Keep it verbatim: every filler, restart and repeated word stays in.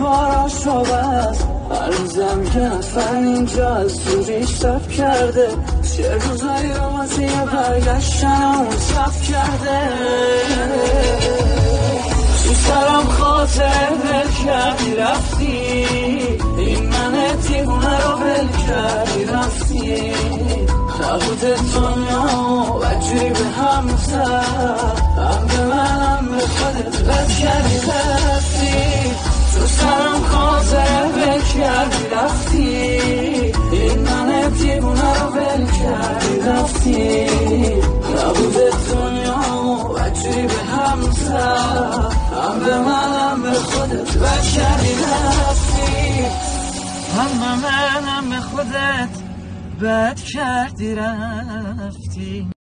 کاراشو بس، هر روزم که نفر اینجا از تو ریشتف کرده، چه روزایی رو واسه یه برگشتن اون صف کرده. تو سرم خاطر ول کردی رفتی، این من دیوونه رو ول کردی رفتی، نبود دنیا و جوری به هم زد، هم به من هم به خودت ول کردی رفتی. تو سرم خاطر ول کردی رفتی، این من دیوونه رو ول کردی رفتی، نبود دنیا و جوری به هم زد، هم به من هم به خودت ول کردی رفتی، هم به من هم به خودت بد کردی رفتی.